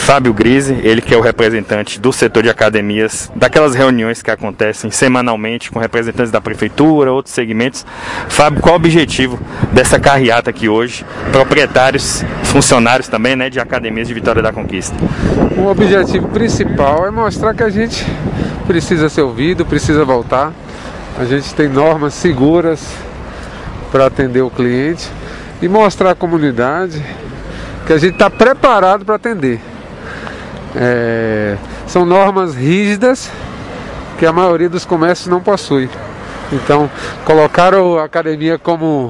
Fábio Grise, ele que é o representante do setor de academias, daquelas reuniões que acontecem semanalmente com representantes da prefeitura, outros segmentos. Fábio, qual o objetivo dessa carreata aqui hoje? Proprietários, funcionários também, né, de academias de Vitória da Conquista. O objetivo principal é mostrar que a gente precisa ser ouvido, precisa voltar. A gente tem normas seguras para atender o cliente e mostrar à comunidade que a gente está preparado para atender. São normas rígidas que a maioria dos comércios não possui. Então, colocaram a academia como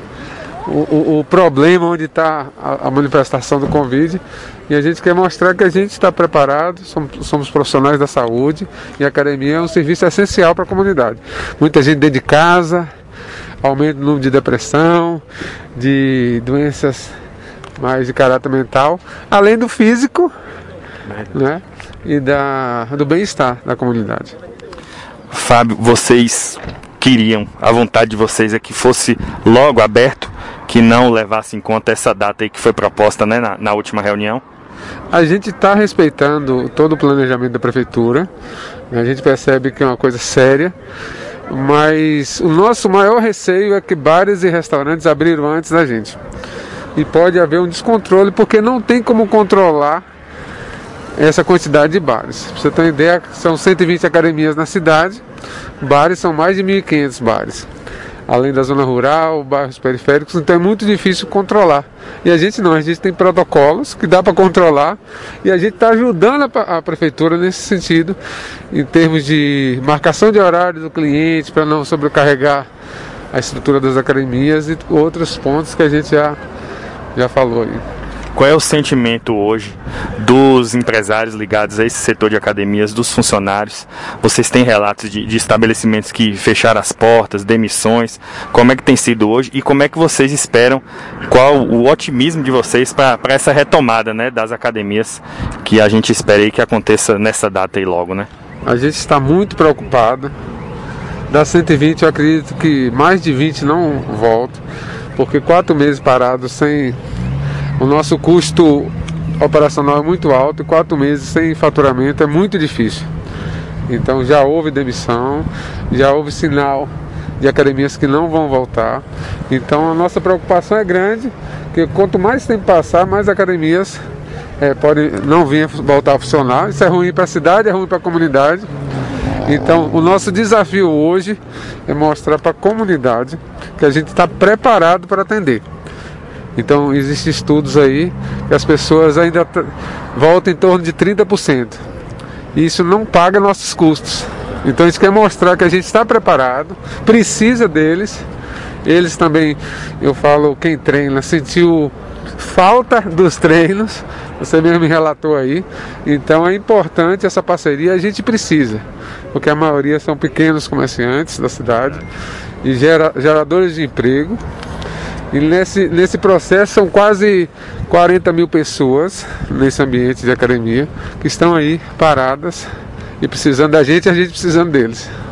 o problema onde está a manifestação do Covid, e a gente quer mostrar que a gente está preparado, somos profissionais da saúde, e a academia é um serviço essencial para a comunidade. Muita gente dentro de casa, aumento no número de depressão, de doenças mais de caráter mental, além do físico, né, e do bem-estar da comunidade. Fábio, vocês queriam, a vontade de vocês é que fosse logo aberto, que não levasse em conta essa data aí que foi proposta, né, na última reunião? A gente está respeitando todo o planejamento da prefeitura, a gente percebe que é uma coisa séria, mas o nosso maior receio é que bares e restaurantes abriram antes da gente. E pode haver um descontrole, porque não tem como controlar essa quantidade de bares. Pra você ter uma ideia, são 120 academias na cidade, bares são mais de 1.500 bares. Além da zona rural, bairros periféricos, então é muito difícil controlar. E a gente tem protocolos que dá para controlar, e a gente está ajudando a prefeitura nesse sentido, em termos de marcação de horário do cliente, para não sobrecarregar a estrutura das academias e outros pontos que a gente já falou aí. Qual é o sentimento hoje dos empresários ligados a esse setor de academias, dos funcionários? Vocês têm relatos de estabelecimentos que fecharam as portas, demissões? Como é que tem sido hoje e como é que vocês esperam, qual o otimismo de vocês para essa retomada, né, das academias, que a gente espera aí que aconteça nessa data aí logo, né? A gente está muito preocupado. Das 120, eu acredito que mais de 20 não voltam, porque 4 meses parados sem... O nosso custo operacional é muito alto e 4 meses sem faturamento é muito difícil. Então já houve demissão, já houve sinal de academias que não vão voltar. Então a nossa preocupação é grande, porque quanto mais tempo passar, mais academias podem não vir voltar a funcionar. Isso é ruim para a cidade, é ruim para a comunidade. Então o nosso desafio hoje é mostrar para a comunidade que a gente está preparado para atender. Então existem estudos aí que as pessoas ainda voltam em torno de 30%. E isso não paga nossos custos. Então isso quer mostrar que a gente está preparado, precisa deles. Eles também, eu falo, quem treina, sentiu falta dos treinos, você mesmo me relatou aí. Então é importante essa parceria, a gente precisa, porque a maioria são pequenos comerciantes da cidade e geradores de emprego. E nesse processo são quase 40 mil pessoas nesse ambiente de academia que estão aí paradas e precisando da gente e a gente precisando deles.